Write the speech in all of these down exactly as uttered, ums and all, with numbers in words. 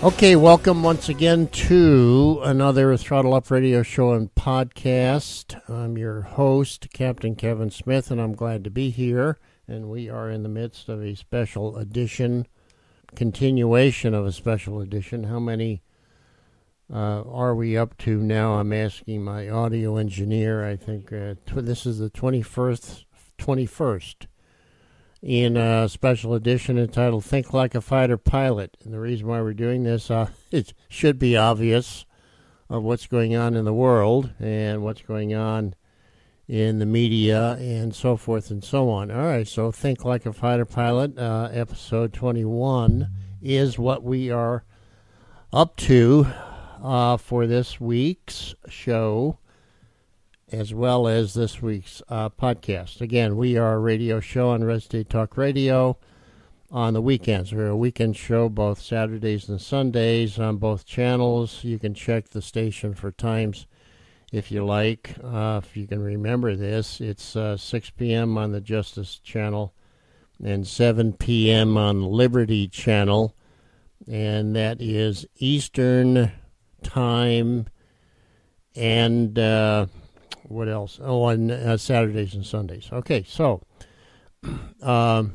Okay, welcome once again to another Throttle Up Radio show and podcast. I'm your host, Captain Kevin Smith, and I'm glad to be here. And we are in the midst of a special edition, continuation of a special edition. How many uh, are we up to now? I'm asking my audio engineer. I think uh, tw- this is the twenty-first, twenty-first in a special edition entitled Think Like a Fighter Pilot. And the reason why we're doing this, uh, it should be obvious of what's going on in the world and what's going on in the media and so forth and so on. All right, so Think Like a Fighter Pilot, uh, episode twenty-one, is what we are up to uh, for this week's show, as well as this week's uh, podcast. Again, we are a radio show on Red State Talk Radio on the weekends. We're a weekend show both Saturdays and Sundays on both channels. You can check the station for times if you like. Uh, if you can remember this, it's uh, six p.m. on the Justice Channel and seven p.m. on the Liberty Channel, and that is Eastern Time and... Uh, What else? Oh, on uh, Saturdays and Sundays. Okay, so, um,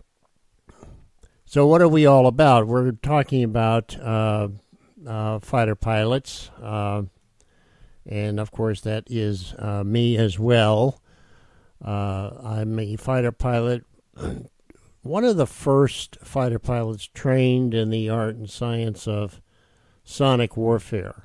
so what are we all about? We're talking about uh, uh, fighter pilots, uh, and of course that is uh, me as well. Uh, I'm a fighter pilot, one of the first fighter pilots trained in the art and science of sonic warfare.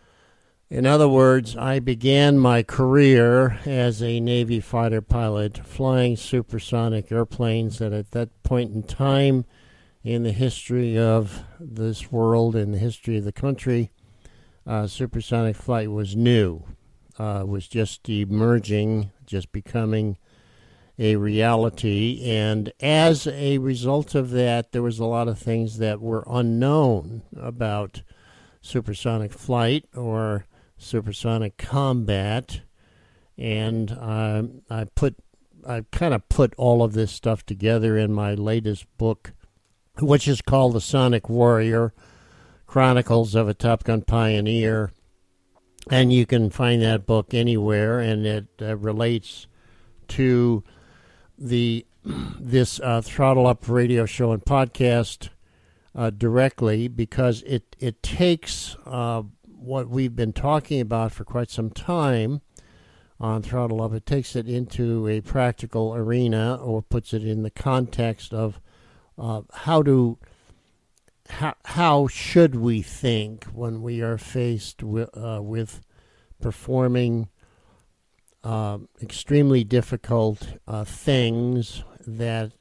In other words, I began my career as a Navy fighter pilot flying supersonic airplanes that at that point in time in the history of this world and the history of the country, uh, supersonic flight was new, uh, was just emerging, just becoming a reality. And as a result of that, there was a lot of things that were unknown about supersonic flight or supersonic combat, and uh, I put, I kind of put all of this stuff together in my latest book, which is called The Sonic Warrior: Chronicles of a Top Gun Pioneer, and you can find that book anywhere, and it uh, relates to the this uh, Throttle Up radio show and podcast uh, directly, because it it takes uh, what we've been talking about for quite some time on Throttle Up. It takes it into a practical arena, or puts it in the context of uh, how to how, how should we think when we are faced with, uh, with performing uh, extremely difficult uh, things that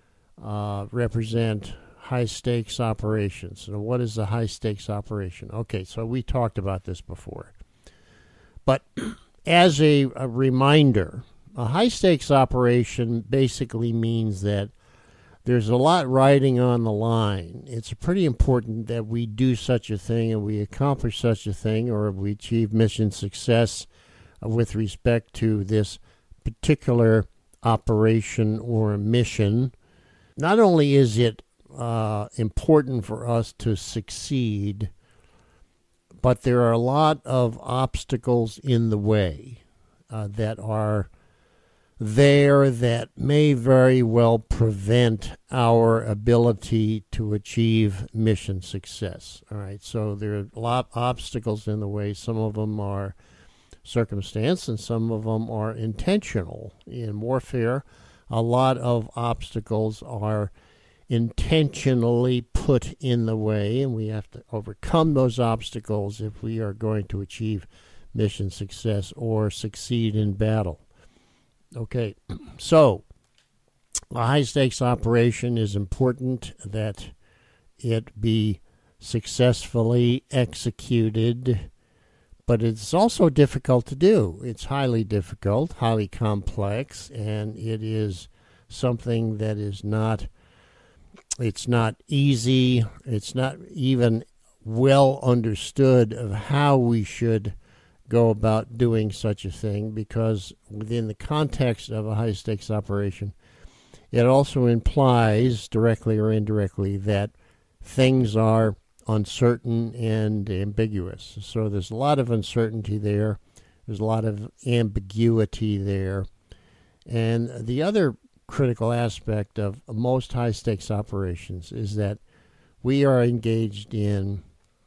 uh, represent high-stakes operations. So what is a high-stakes operation? Okay, so we talked about this before. But as a, a reminder, a high-stakes operation basically means that there's a lot riding on the line. It's pretty important that we do such a thing and we accomplish such a thing, or we achieve mission success with respect to this particular operation or mission. Not only is it Uh, important for us to succeed, but there are a lot of obstacles in the way uh, that are there that may very well prevent our ability to achieve mission success. All right, so there are a lot of obstacles in the way. Some of them are circumstance, and some of them are intentional. In warfare, a lot of obstacles are intentionally put in the way, and we have to overcome those obstacles if we are going to achieve mission success or succeed in battle. Okay, so a high-stakes operation is important that it be successfully executed, but it's also difficult to do. It's highly difficult, highly complex, and it is something that is not It's not easy. It's not even well understood of how we should go about doing such a thing, because within the context of a high-stakes operation, it also implies, directly or indirectly, that things are uncertain and ambiguous. So there's a lot of uncertainty there. There's a lot of ambiguity there. And the other critical aspect of most high-stakes operations is that we are engaged in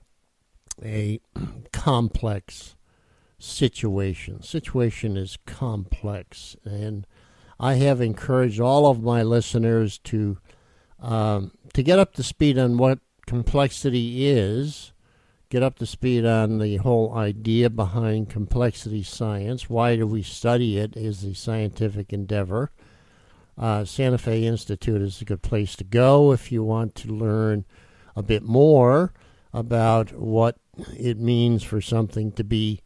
a complex situation. Situation is complex, and I have encouraged all of my listeners to um, to get up to speed on what complexity is, get up to speed on the whole idea behind complexity science. Why do we study it as a scientific endeavor? Uh, Santa Fe Institute is a good place to go if you want to learn a bit more about what it means for something to be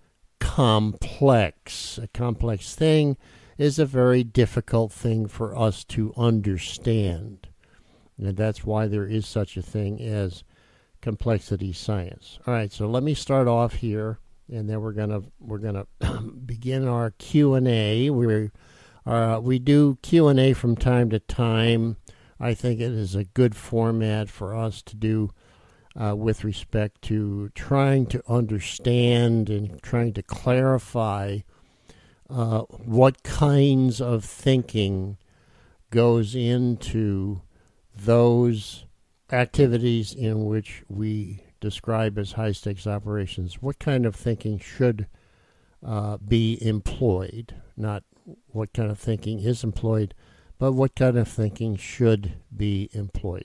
complex. A complex thing is a very difficult thing for us to understand. And that's why there is such a thing as complexity science. All right, so let me start off here, and then we're gonna we're gonna begin our Q and A. We uh, we do Q and A from time to time. I think it is a good format for us to do uh, with respect to trying to understand and trying to clarify uh, what kinds of thinking goes into those activities in which we describe as high-stakes operations. What kind of thinking should uh, be employed? Not what kind of thinking is employed, but what kind of thinking should be employed.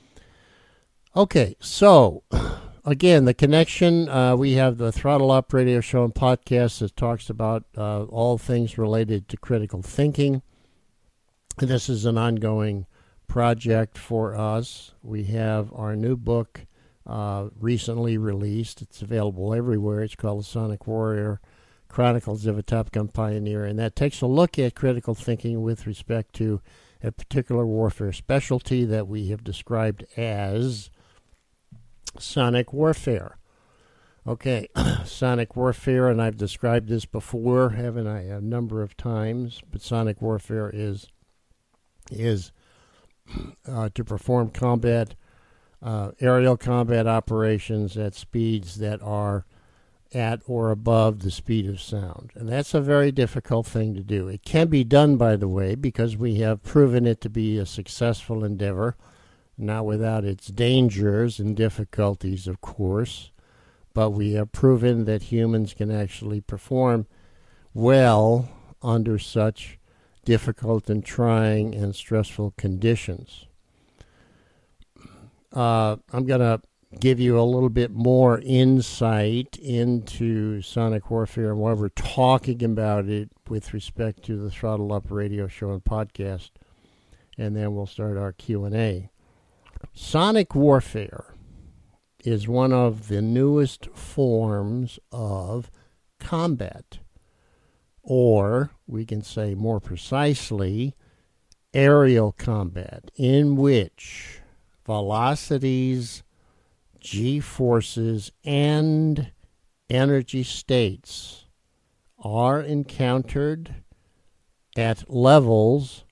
Okay, so again, the connection, uh, we have the Throttle Up Radio Show and podcast that talks about uh, all things related to critical thinking. And this is an ongoing project for us. We have our new book uh, recently released. It's available everywhere. It's called The Sonic Warrior, Chronicles of a Top Gun Pioneer, and that takes a look at critical thinking with respect to a particular warfare specialty that we have described as sonic warfare. Okay, sonic warfare, and I've described this before, haven't I, a number of times, but sonic warfare is is Uh, to perform combat, uh, aerial combat operations at speeds that are at or above the speed of sound. And that's a very difficult thing to do. It can be done, by the way, because we have proven it to be a successful endeavor, not without its dangers and difficulties, of course, but we have proven that humans can actually perform well under such difficult and trying and stressful conditions. Uh, I'm going to give you a little bit more insight into sonic warfare and why we're talking about it with respect to the Throttle Up Radio Show and podcast, and then we'll start our Q and A. Sonic warfare is one of the newest forms of combat, or we can say more precisely, aerial combat, in which velocities, g-forces, and energy states are encountered at levels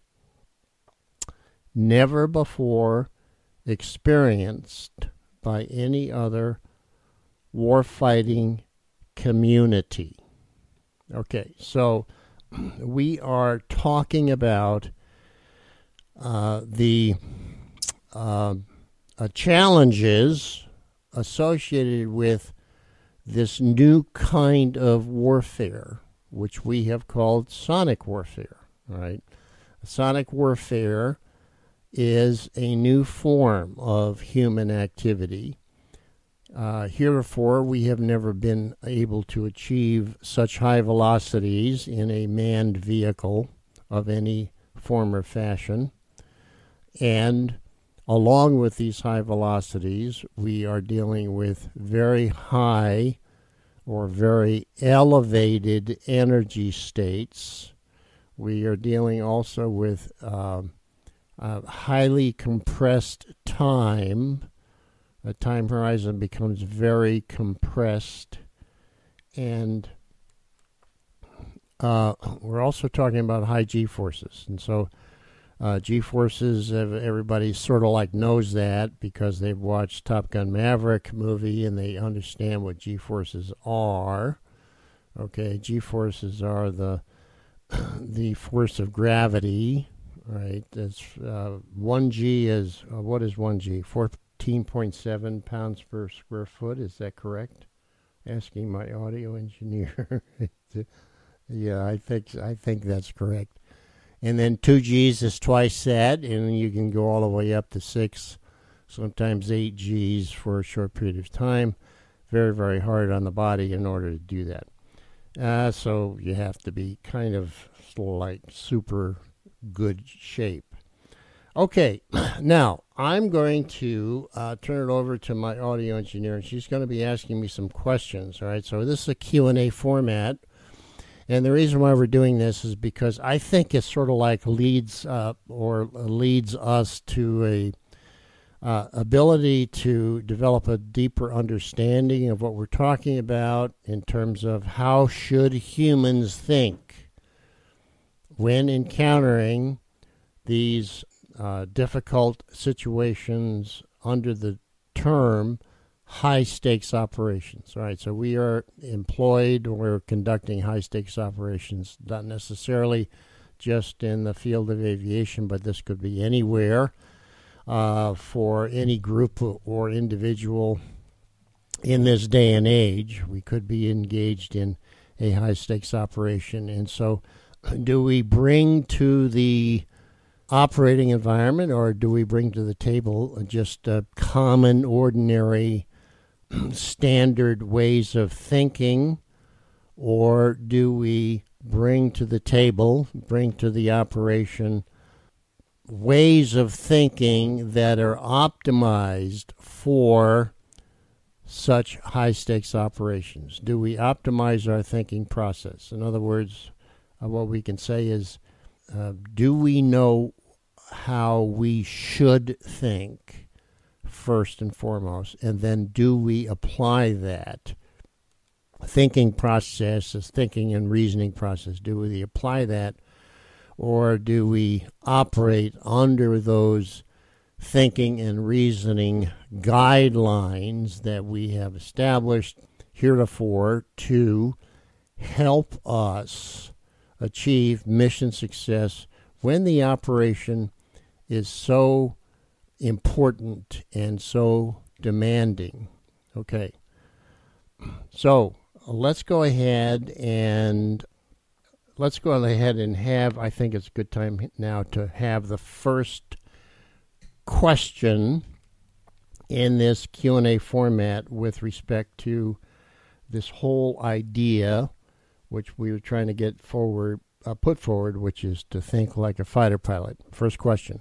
never before experienced by any other warfighting community. Okay, so we are talking about uh, the uh, uh, challenges associated with this new kind of warfare, which we have called sonic warfare. Right? Sonic warfare is a new form of human activity. Uh, heretofore, we have never been able to achieve such high velocities in a manned vehicle of any form or fashion. And along with these high velocities, we are dealing with very high or very elevated energy states. We are dealing also with uh, uh, highly compressed time. The time horizon becomes very compressed, and uh, we're also talking about high g-forces. And so Uh, G-forces, everybody sort of like knows that because they've watched Top Gun Maverick movie and they understand what G-forces are. Okay, G-forces are the the force of gravity, right? That's uh, one G is uh, what is one G? fourteen point seven pounds per square foot. Is that correct? Asking my audio engineer. Yeah, I think I think that's correct. And then two G's is twice that, and you can go all the way up to six, sometimes eight G's for a short period of time. Very, very hard on the body in order to do that. Uh, so you have to be kind of like super good shape. Okay, now I'm going to uh, turn it over to my audio engineer, and she's going to be asking me some questions. All right, so this is a Q and A format. And the reason why we're doing this is because I think it sort of like leads uh, or leads us to a uh, ability to develop a deeper understanding of what we're talking about in terms of how should humans think when encountering these uh, difficult situations under the term high-stakes operations. All right, so we are employed or we're conducting high-stakes operations, not necessarily just in the field of aviation, but this could be anywhere uh, for any group or individual in this day and age. We could be engaged in a high-stakes operation. And so do we bring to the operating environment or do we bring to the table just a common, ordinary standard ways of thinking, or do we bring to the table, bring to the operation ways of thinking that are optimized for such high-stakes operations? Do we optimize our thinking process? In other words, uh, what we can say is, uh, do we know how we should think first and foremost, and then do we apply that thinking process, this thinking and reasoning process, do we apply that, or do we operate under those thinking and reasoning guidelines that we have established heretofore to help us achieve mission success when the operation is so important and so demanding? Okay, so let's go ahead and let's go ahead and have, I think it's a good time now to have the first question in this Q and A format with respect to this whole idea, which we were trying to get forward, uh, put forward, which is to think like a fighter pilot. First question.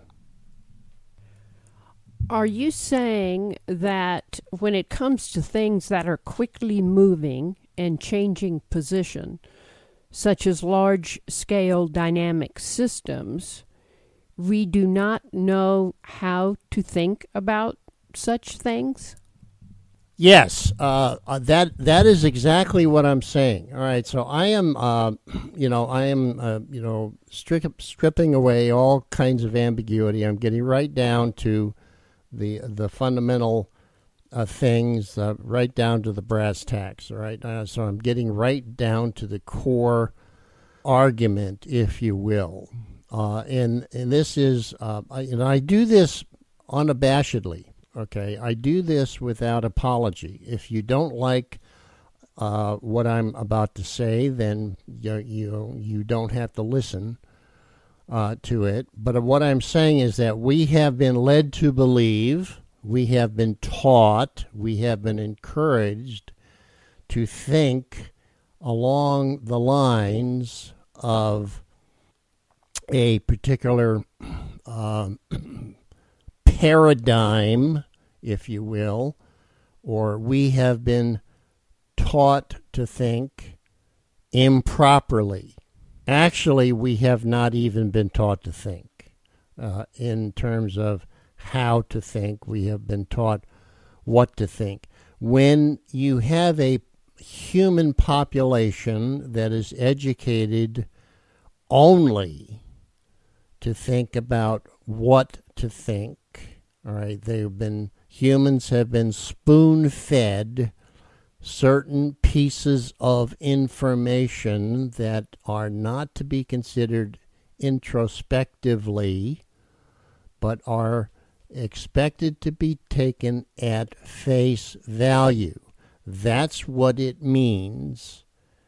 Are you saying that when it comes to things that are quickly moving and changing position, such as large-scale dynamic systems, we do not know how to think about such things? Yes, uh, that that is exactly what I'm saying. All right, so I am, uh, you know, I am, uh, you know, stri- stripping away all kinds of ambiguity. I'm getting right down to the the fundamental uh, things, uh, right down to the brass tacks. All right, uh, so I'm getting right down to the core argument, if you will, uh, and and this is, uh, I, and I do this unabashedly. Okay, I do this without apology. If you don't like uh, what I'm about to say, then you you you don't have to listen uh, to it. But what I'm saying is that we have been led to believe, we have been taught, we have been encouraged to think along the lines of a particular um, paradigm, if you will, or we have been taught to think improperly. Actually, we have not even been taught to think uh, in terms of how to think. We have been taught what to think. When you have a human population that is educated only to think about what to think. All right, they've been humans have been spoon-fed certain pieces of information that are not to be considered introspectively, but are expected to be taken at face value. That's what it means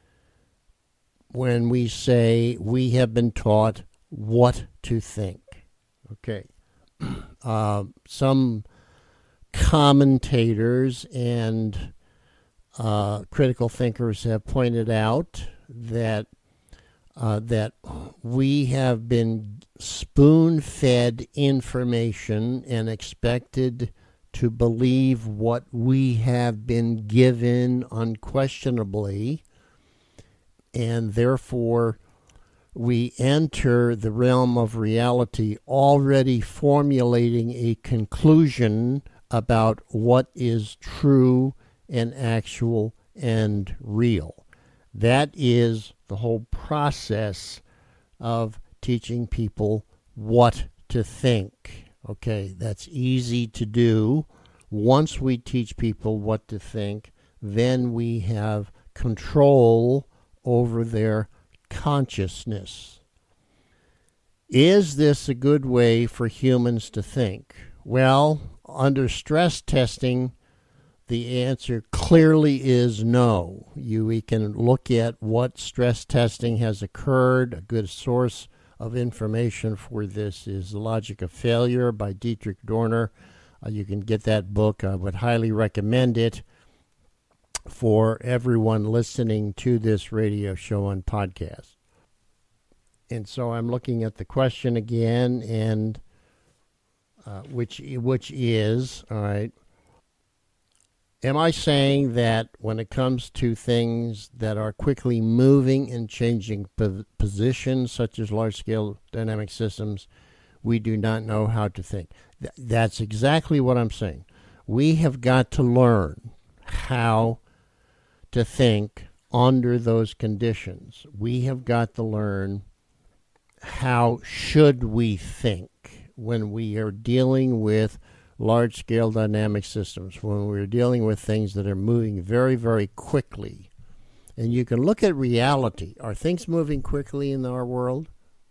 when we say we have been taught what to think. Okay. Uh, some commentators and uh, critical thinkers have pointed out that uh, that we have been spoon-fed information and expected to believe what we have been given unquestionably, and therefore we enter the realm of reality already formulating a conclusion about what is true and actual and real. That is the whole process of teaching people what to think. Okay, that's easy to do. Once we teach people what to think, then we have control over their consciousness. Is this a good way for humans to think? Well, under stress testing, the answer clearly is no. You, we can look at what stress testing has occurred. A good source of information for this is The Logic of Failure by Dietrich Dorner. Uh, you can get that book. I would highly recommend it for everyone listening to this radio show and podcast. And so I'm looking at the question again, and uh, which which is, all right, am I saying that when it comes to things that are quickly moving and changing po- positions, such as large-scale dynamic systems, we do not know how to think? Th- that's exactly what I'm saying. We have got to learn how to think under those conditions. We have got to learn how should we think when we are dealing with large-scale dynamic systems, when we're dealing with things that are moving very, very quickly. And you can look at reality. Are things moving quickly in our world?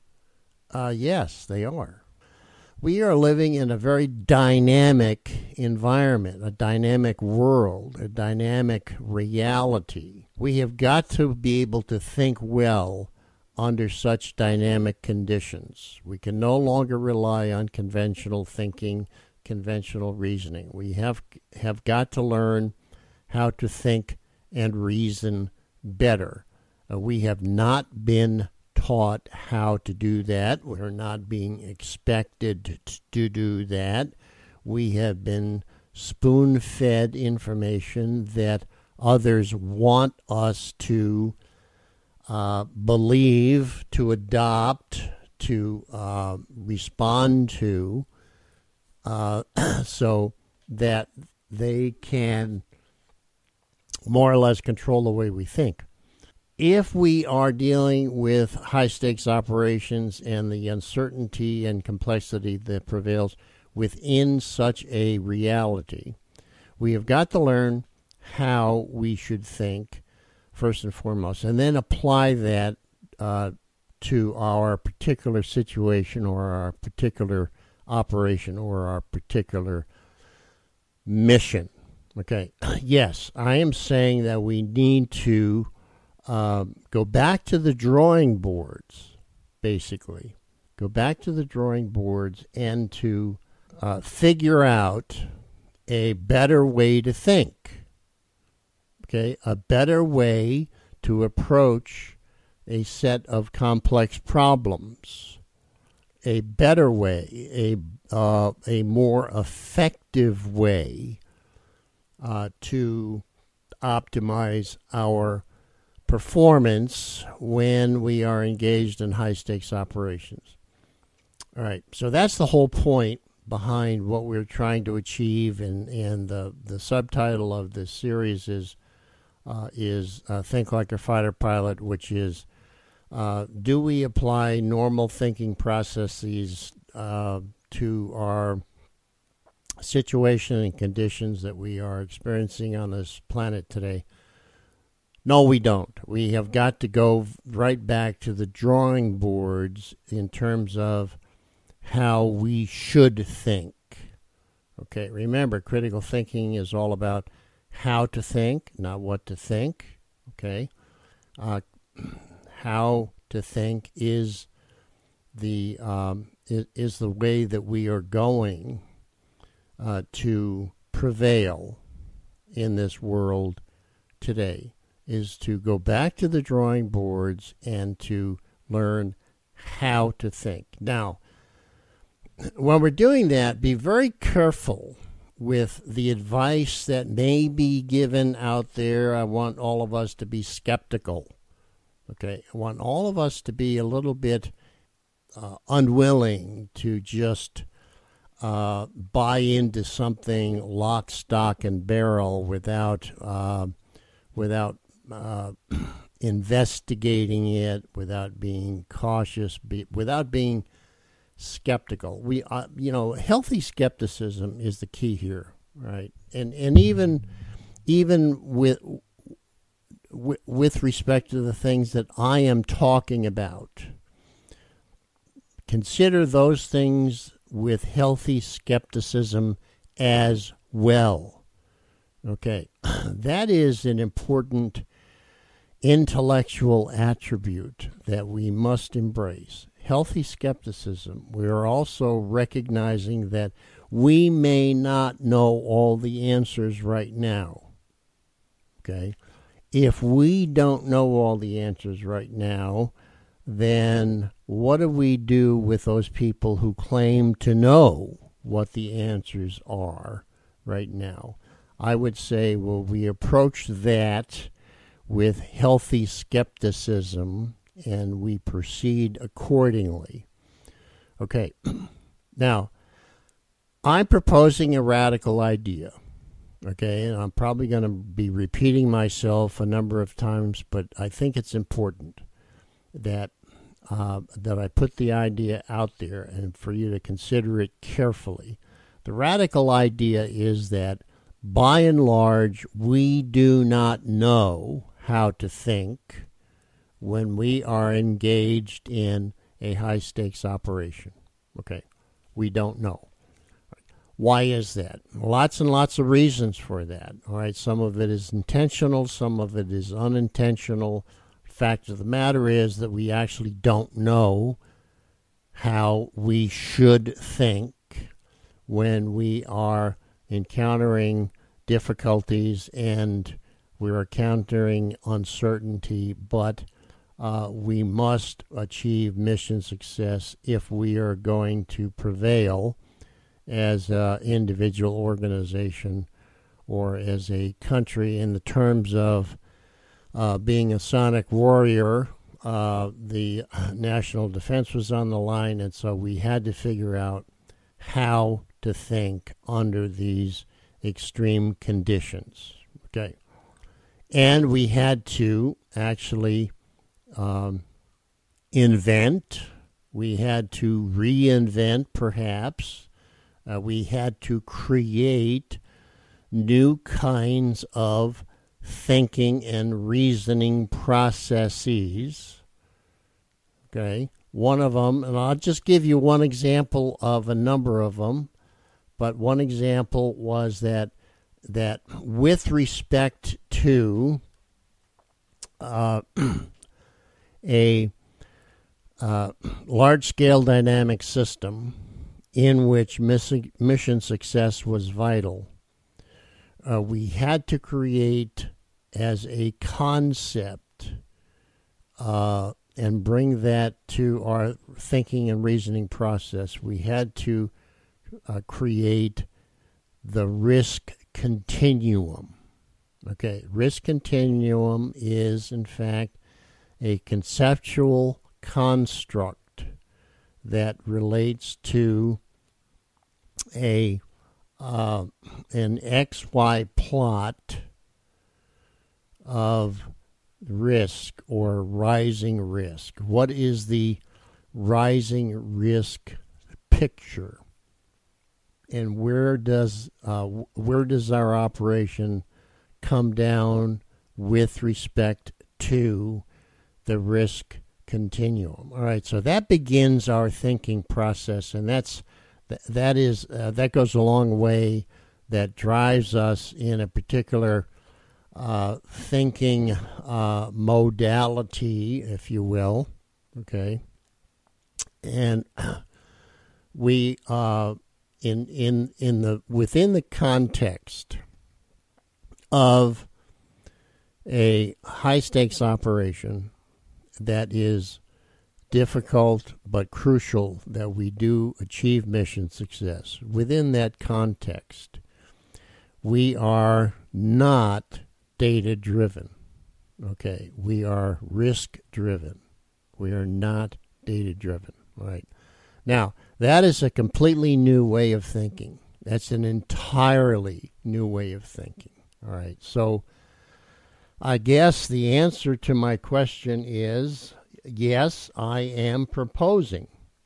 Uh, yes, they are. We are living in a very dynamic environment, a dynamic world, a dynamic reality. We have got to be able to think well under such dynamic conditions. We can no longer rely on conventional thinking, conventional reasoning. We have have got to learn how to think and reason better. Uh, we have not been taught how to do that. We're not being expected to do that. We have been spoon-fed information that others want us to uh, believe, to adopt, to uh, respond to, uh, so that they can more or less control the way we think. If we are dealing with high-stakes operations and the uncertainty and complexity that prevails within such a reality, we have got to learn how we should think, first and foremost, and then apply that uh, to our particular situation or our particular operation or our particular mission. Okay, yes, I am saying that we need to Uh, go back to the drawing boards, basically. Go back to the drawing boards and to uh, figure out a better way to think. Okay, a better way to approach a set of complex problems. A better way, a uh, a more effective way uh, to optimize our performance when we are engaged in high-stakes operations. All right, so that's the whole point behind what we're trying to achieve, and, and the, the subtitle of this series is uh, is uh, Think Like a Fighter Pilot, which is Uh, do we apply normal thinking processes uh, to our situation and conditions that we are experiencing on this planet today? No, we don't. We have got to go right back to the drawing boards in terms of how we should think. Okay, remember, critical thinking is all about how to think, not what to think. Okay, uh, how to think is the um, is, is the way that we are going uh, to prevail in this world today. Is to go back to the drawing boards and to learn how to think. Now, when we're doing that, be very careful with the advice that may be given out there. I want all of us to be skeptical. Okay, I want all of us to be a little bit uh, unwilling to just uh, buy into something lock, stock, and barrel without uh, without uh, investigating it, without being cautious, be, without being skeptical. We, uh, you know, healthy skepticism is the key here, right? And and even even with with respect to the things that I am talking about, consider those things with healthy skepticism as well. Okay, that is an important intellectual attribute that we must embrace. Healthy skepticism. We are also recognizing that we may not know all the answers right now. Okay? If we don't know all the answers right now, then what do we do with those people who claim to know what the answers are right now? I would say, well, we approach that with healthy skepticism and we proceed accordingly. Okay, now, I'm proposing a radical idea, okay, and I'm probably going to be repeating myself a number of times, but I think it's important that uh, that I put the idea out there and for you to consider it carefully. The radical idea is that, by and large, we do not know how to think when we are engaged in a high-stakes operation. Okay, we don't know. Why is that? Lots and lots of reasons for that. All right, some of it is intentional, some of it is unintentional. Fact of the matter is that we actually don't know how we should think when we are encountering difficulties and we're encountering uncertainty, but uh, we must achieve mission success if we are going to prevail as an individual organization or as a country. In the terms of uh, being a sonic warrior, uh, the national defense was on the line, and so we had to figure out how to think under these extreme conditions. Okay. And we had to actually um, invent. We had to reinvent, perhaps. Uh, we had to create new kinds of thinking and reasoning processes. Okay. One of them, and I'll just give you one example of a number of them, but one example was that that with respect to uh, a uh, large-scale dynamic system in which miss- mission success was vital, uh, we had to create as a concept uh, and bring that to our thinking and reasoning process. We had to uh, create the risk continuum. Okay, risk continuum is, in fact, a conceptual construct that relates to a uh, an X Y plot of risk or rising risk? What is the rising risk picture? And where does uh, where does our operation come down with respect to the risk continuum? All right, so that begins our thinking process, and that's that is uh, that goes a long way. That drives us in a particular uh, thinking uh, modality, if you will. Okay, and we uh, in in in the within the context of a high stakes operation that is difficult but crucial that we do achieve mission success. Within that context, we are not data driven. Okay, we are risk driven. We are not data driven. Right. Now, that is a completely new way of thinking. That's an entirely new way of thinking. All right. So I guess the answer to my question is yes, I am proposing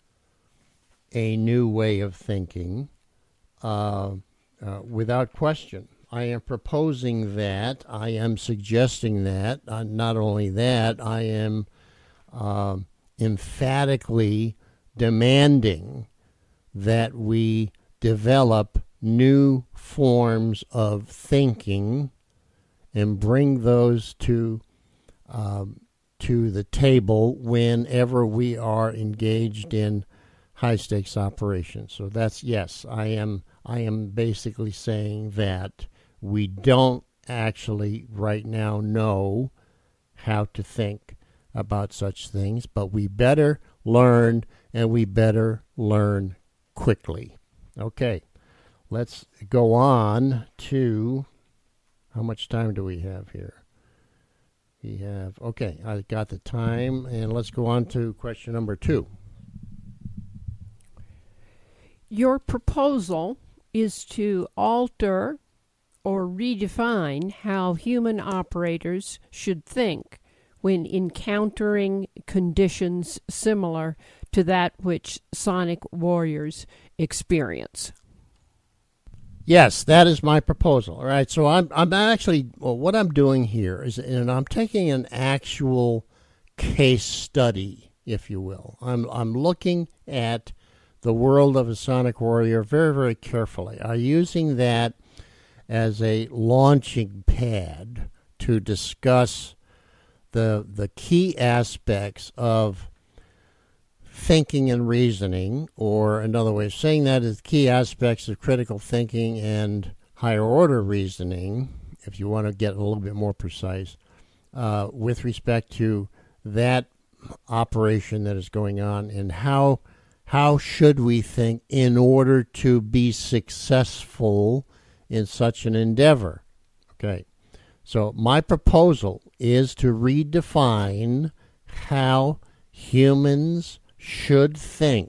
a new way of thinking uh, uh, without question. I am proposing that. I am suggesting that. Uh, not only that, I am uh, emphatically demanding that we develop new forms of thinking and bring those to um, to the table whenever we are engaged in high stakes operations. So that's yes, I am I am basically saying that we don't actually right now know how to think about such things, but we better learn, and we better learn quickly. Okay, let's go on to, how much time do we have here? We have, okay, I got the time, and let's go on to question number two. Your proposal is to alter or redefine how human operators should think when encountering conditions similar to that which sonic warriors experience. Yes, that is my proposal. All right, so I'm I'm actually, well, what I'm doing here is, and I'm taking an actual case study, if you will. I'm I'm looking at the world of a sonic warrior very, very carefully. I'm using that as a launching pad to discuss the the key aspects of thinking and reasoning, or another way of saying that is key aspects of critical thinking and higher order reasoning, if you want to get a little bit more precise, uh, with respect to that operation that is going on, and how how should we think in order to be successful in such an endeavor. Okay, so my proposal is to redefine how humans should think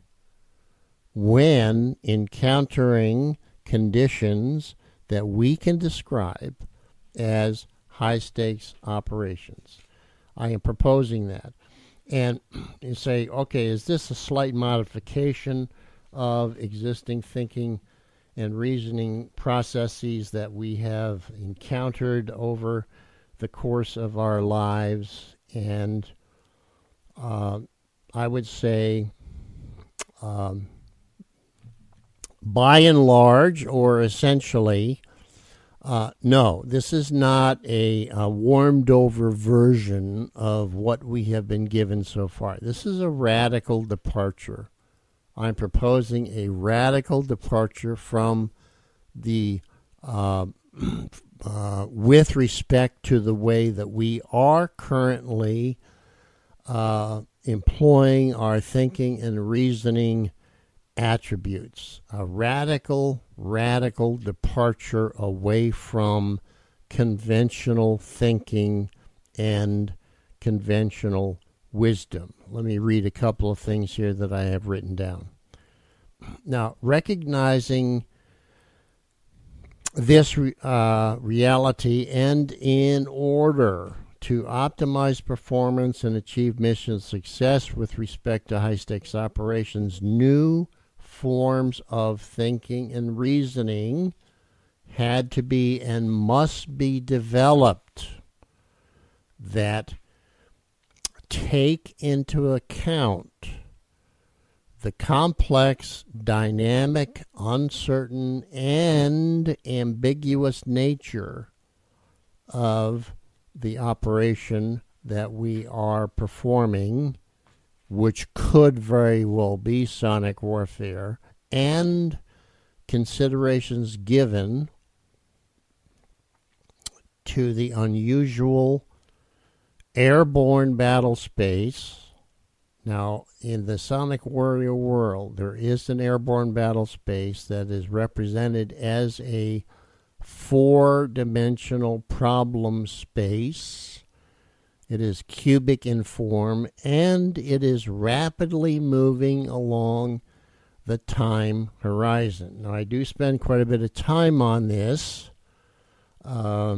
when encountering conditions that we can describe as high-stakes operations. I am proposing that. And you say, okay, is this a slight modification of existing thinking and reasoning processes that we have encountered over the course of our lives? And uh, I would say, um, by and large, or essentially, uh, no, this is not a, a warmed-over version of what we have been given so far. This is a radical departure. I'm proposing a radical departure from the, uh, uh, with respect to the way that we are currently uh, employing our thinking and reasoning attributes. A radical, radical departure away from conventional thinking and conventional wisdom. Let me read a couple of things here that I have written down. Now, recognizing this uh, reality, and in order to optimize performance and achieve mission success with respect to high-stakes operations, new forms of thinking and reasoning had to be and must be developed that take into account the complex, dynamic, uncertain, and ambiguous nature of the operation that we are performing, which could very well be sonic warfare, and considerations given to the unusual airborne battle space. Now, in the Sonic Warrior world, there is an airborne battle space that is represented as a four-dimensional problem space. It is cubic in form, and it is rapidly moving along the time horizon. Now, I do spend quite a bit of time on this uh,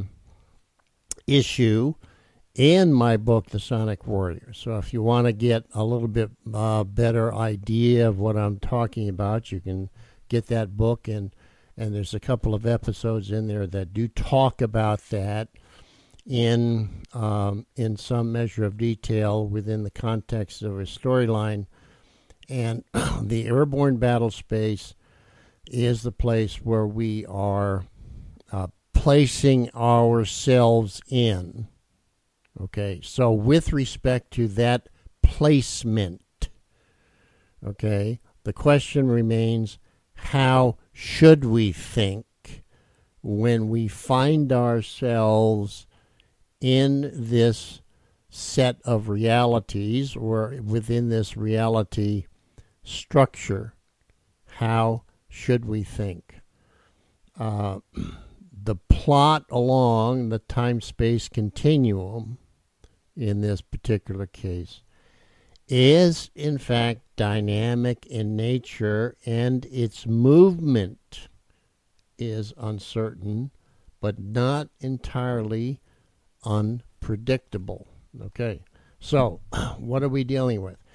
issue in my book, The Sonic Warrior. So if you want to get a little bit uh, better idea of what I'm talking about, you can get that book, and and there's a couple of episodes in there that do talk about that in um, in some measure of detail within the context of a storyline. And the airborne battle space is the place where we are uh, placing ourselves in. Okay, so with respect to that placement, okay, the question remains, how should we think when we find ourselves in this set of realities or within this reality structure? How should we think? Uh, the plot along the time-space continuum in this particular case is in fact dynamic in nature, and its movement is uncertain but not entirely unpredictable. Okay, so what are we dealing with?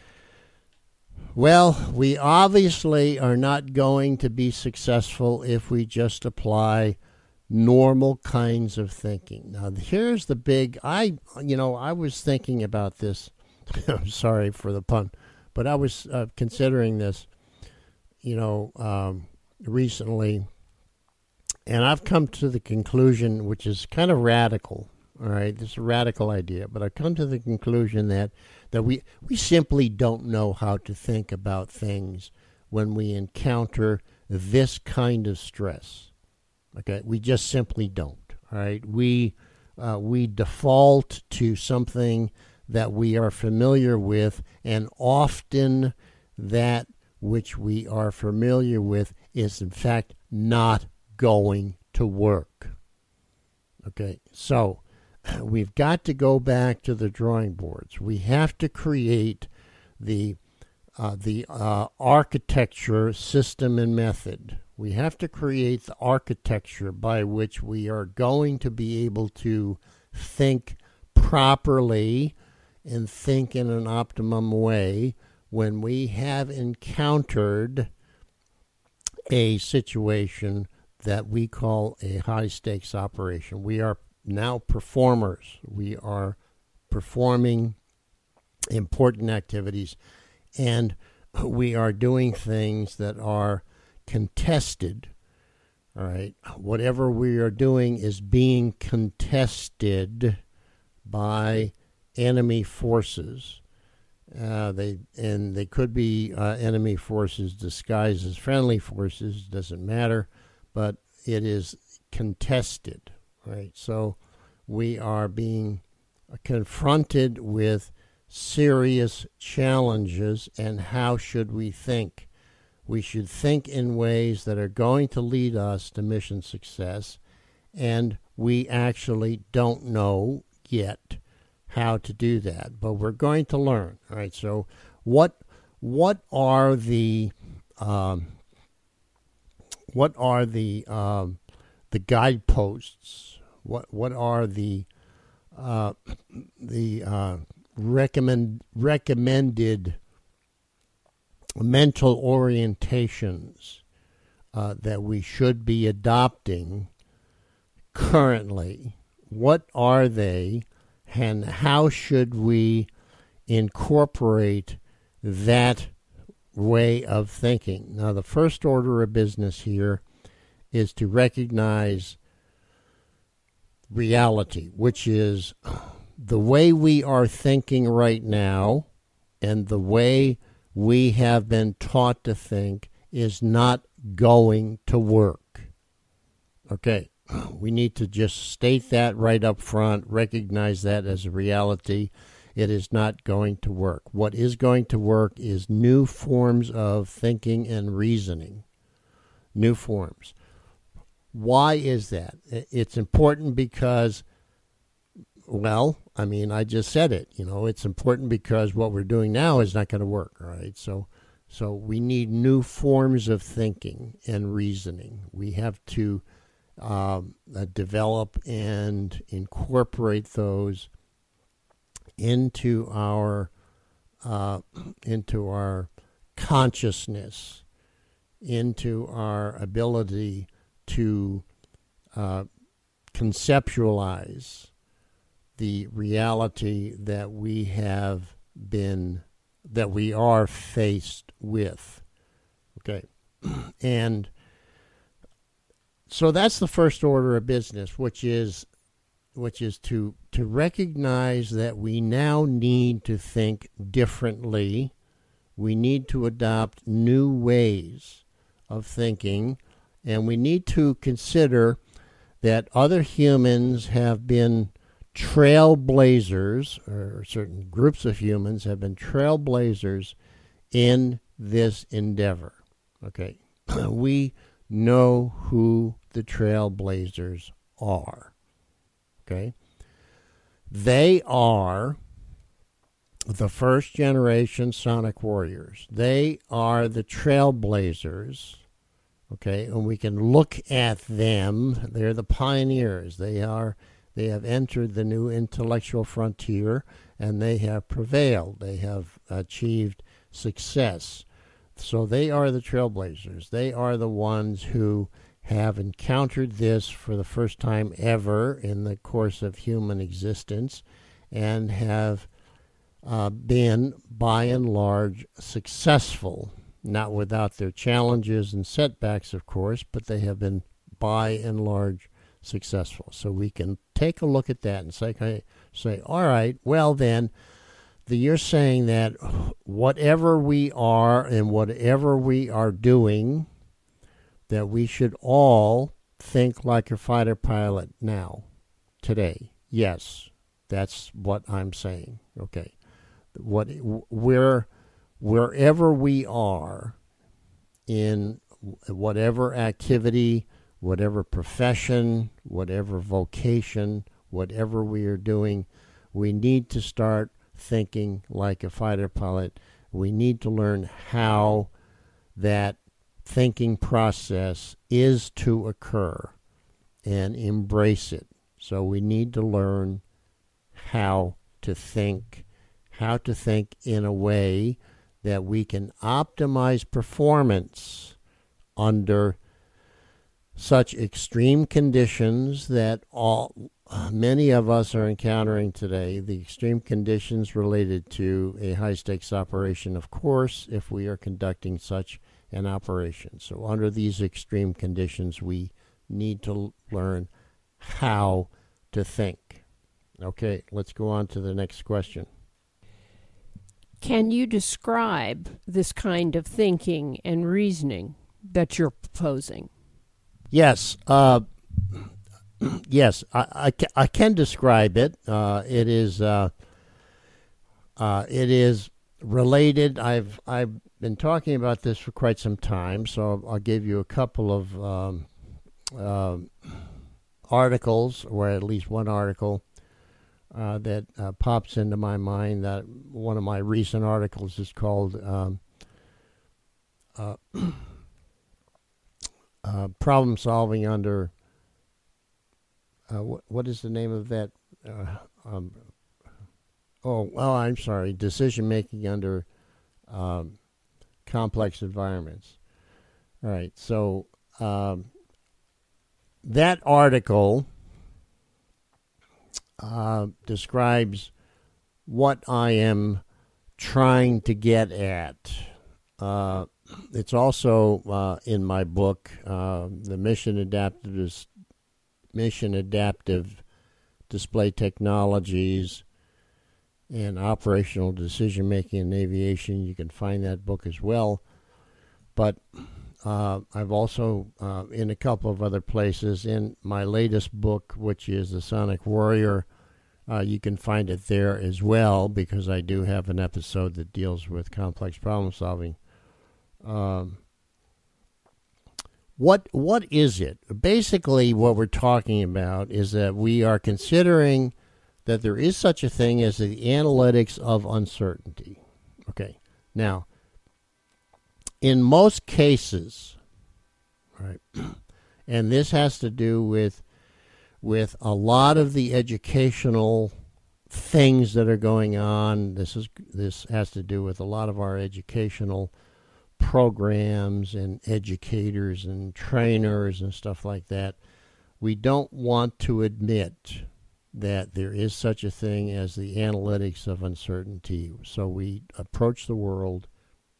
Well, we obviously are not going to be successful if we just apply normal kinds of thinking. Now, here's the big, I, you know, I was thinking about this. I'm sorry for the pun, but I was uh, considering this, you know, um, recently, and I've come to the conclusion, which is kind of radical. All right, this is a radical idea, but I've come to the conclusion that that we we simply don't know how to think about things when we encounter this kind of stress. Okay, we just simply don't. All right, we uh, we default to something that we are familiar with, and often that which we are familiar with is in fact not going to work. Okay, so we've got to go back to the drawing boards. We have to create the uh, the uh, architecture, system, and method. We have to create the architecture by which we are going to be able to think properly and think in an optimum way when we have encountered a situation that we call a high-stakes operation. We are now performers. We are performing important activities, and we are doing things that are contested. All right, whatever we are doing is being contested by enemy forces. Uh, they and they could be uh, enemy forces disguised as friendly forces. Doesn't matter, but it is contested. Right, so we are being confronted with serious challenges, and how should we think? We should think in ways that are going to lead us to mission success, and we actually don't know yet how to do that, but we're going to learn. All right, so what what are the um, what are the um, the guideposts? What what are the uh, the uh, recommend recommended mental orientations uh, that we should be adopting currently. What are they, and how should we incorporate that way of thinking? Now, the first order of business here is to recognize reality, which is the way we are thinking right now and the way we have been taught to think is not going to work. Okay, we need to just state that right up front, recognize that as a reality. It is not going to work. What is going to work is new forms of thinking and reasoning. New forms. Why is that? It's important because, well, I mean, I just said it. You know, it's important because what we're doing now is not going to work, right? So, so we need new forms of thinking and reasoning. We have to um, uh, develop and incorporate those into our uh, into our consciousness, into our ability to uh, conceptualize the reality that we have been, that we are faced with. Okay. And so that's the first order of business, which is which is to to recognize that we now need to think differently. We need to adopt new ways of thinking, and we need to consider that other humans have been trailblazers, or certain groups of humans have been trailblazers in this endeavor. Okay, we know who the trailblazers are. Okay, they are the first generation Sonic warriors. They are the trailblazers. Okay, and we can look at them. They're the pioneers. They are. They have entered the new intellectual frontier, and they have prevailed. They have achieved success. So they are the trailblazers. They are the ones who have encountered this for the first time ever in the course of human existence, and have uh, been, by and large, successful. Not without their challenges and setbacks, of course, but they have been, by and large, successful. So we can take a look at that and say, say, all right, well then, the, you're saying that whatever we are and whatever we are doing, that we should all think like a fighter pilot now, today. Yes, that's what I'm saying. Okay, what we're wherever we are in whatever activity, whatever profession, whatever vocation, whatever we are doing, we need to start thinking like a fighter pilot. We need to learn how that thinking process is to occur and embrace it. So we need to learn how to think, how to think in a way that we can optimize performance under such extreme conditions that all many of us are encountering today. The extreme conditions related to a high-stakes operation, of course, if we are conducting such an operation. So under these extreme conditions, we need to learn how to think. Okay, let's go on to the next question. Can you describe this kind of thinking and reasoning that you're proposing? Yes, uh, yes, I, I, ca- I can describe it. Uh, it is uh, uh, it is related. I've I've been talking about this for quite some time, so I'll give you a couple of um, uh, articles, or at least one article uh, that uh, pops into my mind. That one of my recent articles is called um, uh, uh, "Problem Solving Under." Uh, what, what is the name of that uh, um, oh, well, I'm sorry, decision making under um, complex environments. All right, so um, that article uh, describes what I am trying to get at. Uh, it's also uh, in my book, uh, the Mission Adaptive Mission Adaptive Display Technologies and Operational Decision Making in Aviation. You can find that book as well. But uh, I've also, uh, in a couple of other places, in my latest book, which is The Sonic Warrior, uh, you can find it there as well, because I do have an episode that deals with complex problem solving. Um, what what is it? Basically, what we're talking about is that we are considering that there is such a thing as the analytics of uncertainty. Okay, now, in most cases, right, and this has to do with with a lot of the educational things that are going on. This is this has to do with a lot of our educational programs and educators and trainers and stuff like that. We don't want to admit that there is such a thing as the analytics of uncertainty. So we approach the world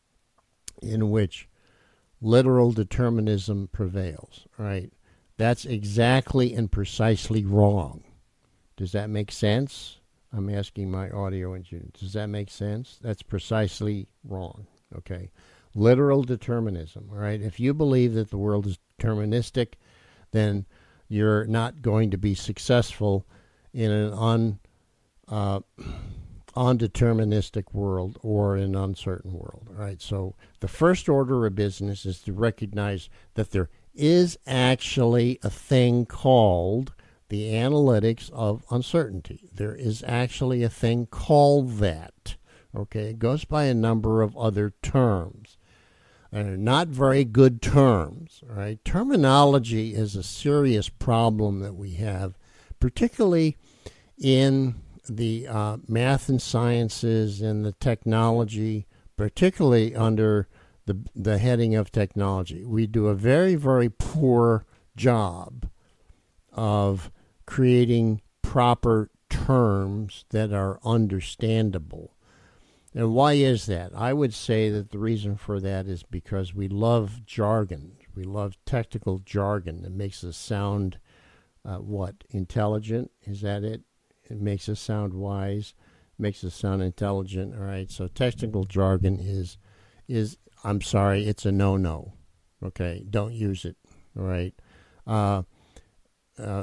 in which literal determinism prevails, right? That's exactly and precisely wrong. Does that make sense? I'm asking my audio engineer. Does that make sense? That's precisely wrong, okay? Literal determinism, all right? If you believe that the world is deterministic, then you're not going to be successful in an un, uh, undeterministic world or an uncertain world, all right? So the first order of business is to recognize that there is actually a thing called the analytics of uncertainty. There is actually a thing called that, okay? It goes by a number of other terms. They're not very good terms, right? Terminology is a serious problem that we have, particularly in the uh, math and sciences and the technology, particularly under the the heading of technology. We do a very, very poor job of creating proper terms that are understandable. And why is that? I would say that the reason for that is because we love jargon. We love technical jargon that makes us sound, uh, what, intelligent? Is that it? It makes us sound wise, makes us sound intelligent. All right, so technical jargon is, is I'm sorry, it's a no-no. Okay, don't use it. All right. Uh, uh,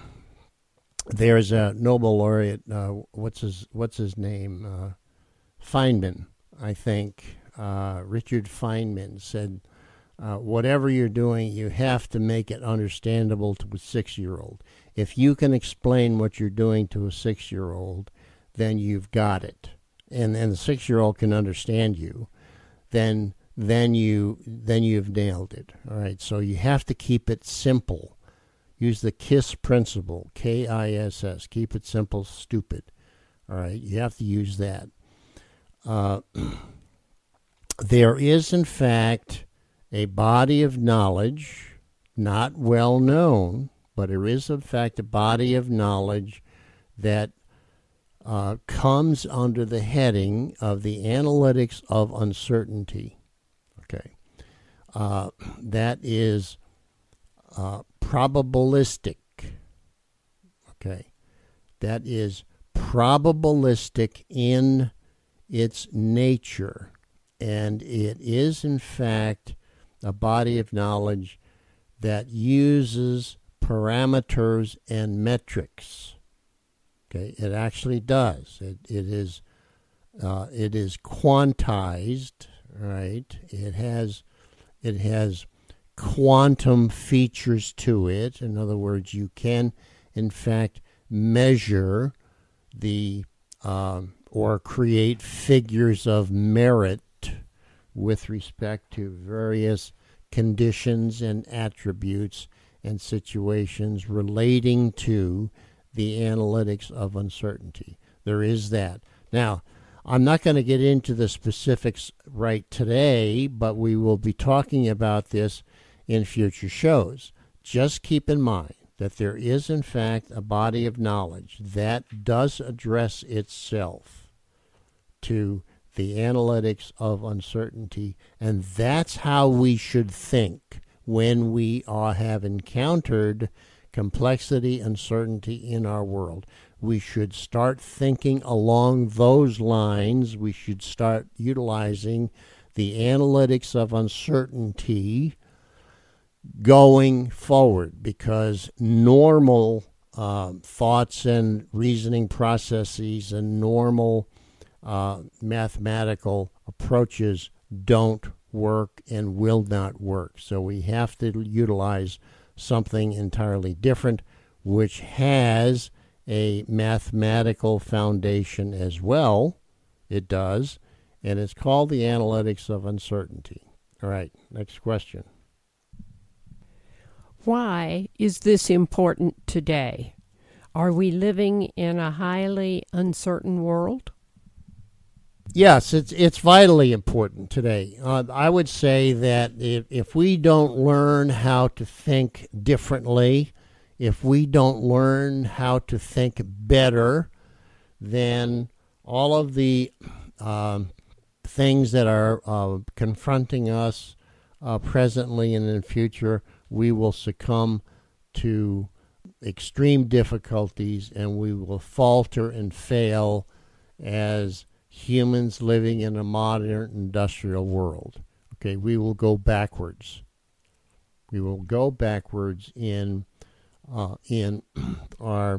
there's a Nobel laureate, uh, what's his, what's his name? Uh, Feynman, I think, uh, Richard Feynman said, uh, whatever you're doing, you have to make it understandable to a six-year-old. If you can explain what you're doing to a six-year-old, then you've got it. And and the six-year-old can understand you, then then you then you've nailed it. All right. So you have to keep it simple. Use the KISS principle, K I S S. Keep it simple, stupid. All right. You have to use that. Uh, there is, in fact, a body of knowledge, not well known, but there is, in fact, a body of knowledge that uh, comes under the heading of the analytics of uncertainty. Okay, uh, that is uh, probabilistic. Okay, that is probabilistic in its nature, and it is in fact a body of knowledge that uses parameters and metrics. Okay, it actually does. It it is uh, it is quantized, right? It has it has quantum features to it. In other words, you can in fact measure the um, or create figures of merit with respect to various conditions and attributes and situations relating to the analytics of uncertainty. There is that. Now, I'm not going to get into the specifics right today, but we will be talking about this in future shows. Just keep in mind that there is, in fact, a body of knowledge that does address itself to the analytics of uncertainty, and that's how we should think when we are, have encountered complexity, uncertainty in our world. We should start thinking along those lines. We should start utilizing the analytics of uncertainty going forward, because normal uh, thoughts and reasoning processes and normal uh, mathematical approaches don't work and will not work. So we have to utilize something entirely different, which has a mathematical foundation as well. It does, and it's called the analytics of uncertainty. All right, next question. Why is this important today? Are we living in a highly uncertain world? Yes, it's it's vitally important today. Uh, I would say that if, if we don't learn how to think differently, if we don't learn how to think better, then all of the um, things that are uh, confronting us uh, presently and in the future, we will succumb to extreme difficulties, and we will falter and fail as humans living in a modern industrial world. Okay, we will go backwards. We will go backwards in uh, in our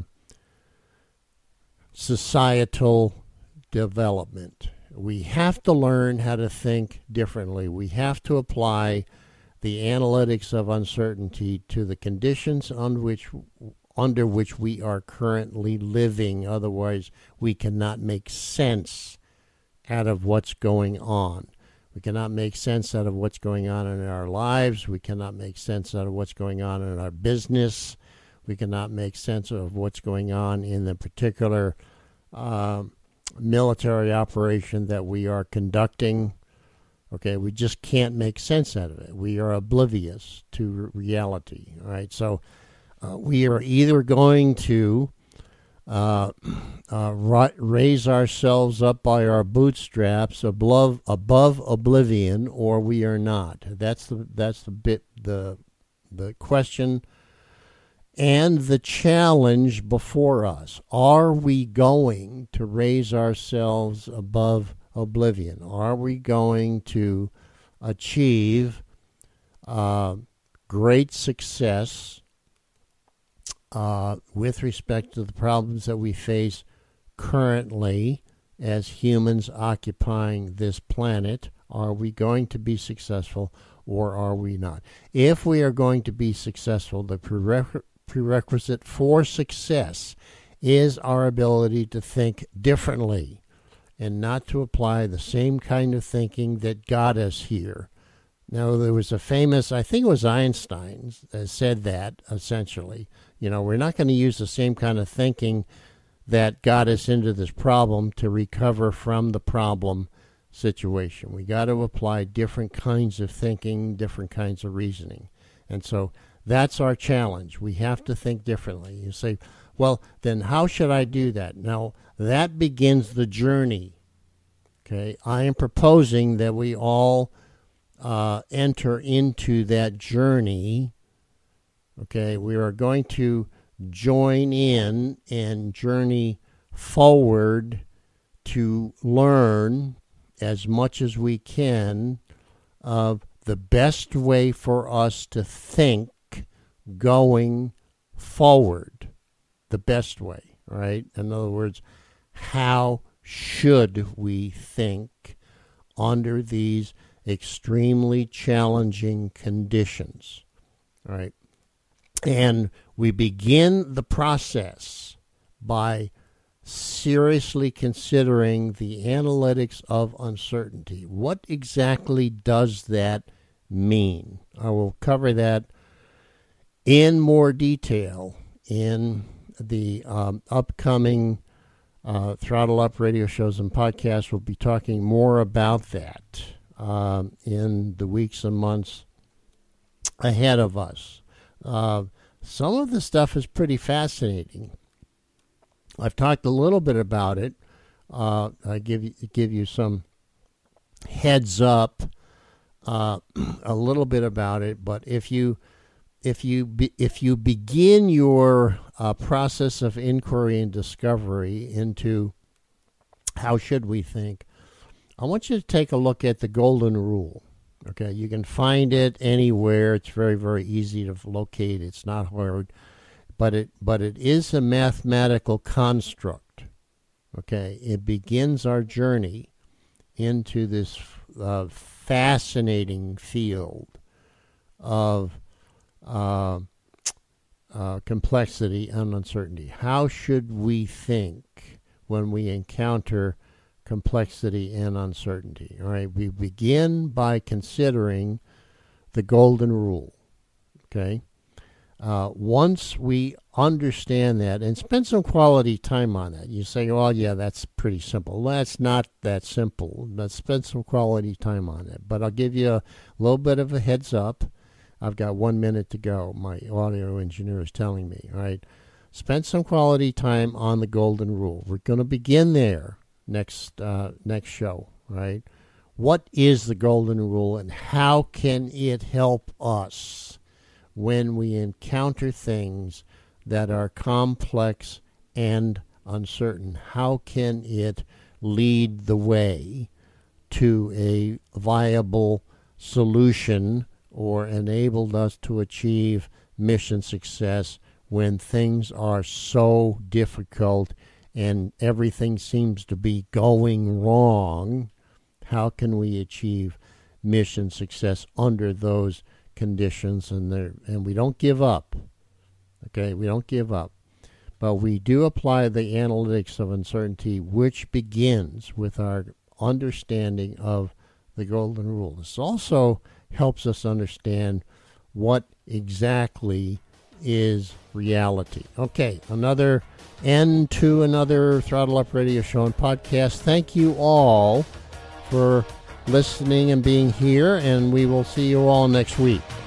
societal development. We have to learn how to think differently. We have to apply the analytics of uncertainty to the conditions on which, under which we are currently living. Otherwise, we cannot make sense out of what's going on. We cannot make sense out of what's going on in our lives. We cannot make sense out of what's going on in our business. We cannot make sense of what's going on in the particular uh, military operation that we are conducting. Okay, we just can't make sense out of it. We are oblivious to reality. All right, so uh, we are either going to uh, uh, raise ourselves up by our bootstraps above above oblivion, or we are not. That's the that's the bit the the question and the challenge before us. Are we going to raise ourselves above oblivion? Are we going to achieve uh, great success uh, with respect to the problems that we face currently as humans occupying this planet? Are we going to be successful, or are we not? If we are going to be successful, the prereq- prerequisite for success is our ability to think differently, and not to apply the same kind of thinking that got us here. Now, there was a famous, I think it was Einstein, uh, said that, essentially. You know, we're not going to use the same kind of thinking that got us into this problem to recover from the problem situation. We got to apply different kinds of thinking, different kinds of reasoning. And so that's our challenge. We have to think differently. You say, well, then how should I do that? Now, that begins the journey. Okay, I am proposing that we all uh, enter into that journey. Okay, we are going to join in and journey forward to learn as much as we can of the best way for us to think going forward. The best way, right? In other words, how should we think under these extremely challenging conditions, right? And we begin the process by seriously considering the analytics of uncertainty. What exactly does that mean? I will cover that in more detail in the um, upcoming uh, Throttle Up radio shows and podcasts will be talking more about that um, in the weeks and months ahead of us. Uh, some of the stuff is pretty fascinating. I've talked a little bit about it. Uh, I give you give you some heads up, uh, a little bit about it. But if you if you be, if you begin your uh, process of inquiry and discovery into how should we think, I want you to take a look at the Golden Rule. Okay, you can find it anywhere. It's very very easy to locate. It's not hard, but it but it is a mathematical construct. Okay, it begins our journey into this uh, fascinating field of uh, uh, complexity and uncertainty. How should we think when we encounter complexity and uncertainty? All right, we begin by considering the Golden Rule. Okay. Uh, once we understand that and spend some quality time on that, you say, well, yeah, that's pretty simple. Well, that's not that simple. Let's spend some quality time on it. But I'll give you a little bit of a heads up. I've got one minute to go. My audio engineer is telling me, all right, spend some quality time on the Golden Rule. We're going to begin there next uh, next show, right? What is the Golden Rule and how can it help us when we encounter things that are complex and uncertain? How can it lead the way to a viable solution or enable us to achieve mission success when things are so difficult and everything seems to be going wrong? How can we achieve mission success under those conditions? And there, and we don't give up. Okay, we don't give up. But we do apply the analytics of uncertainty, which begins with our understanding of the Golden Rule. This also helps us understand what exactly is reality. Okay, another end to another Throttle Up Radio Show and podcast. Thank you all for listening and being here, and we will see you all next week.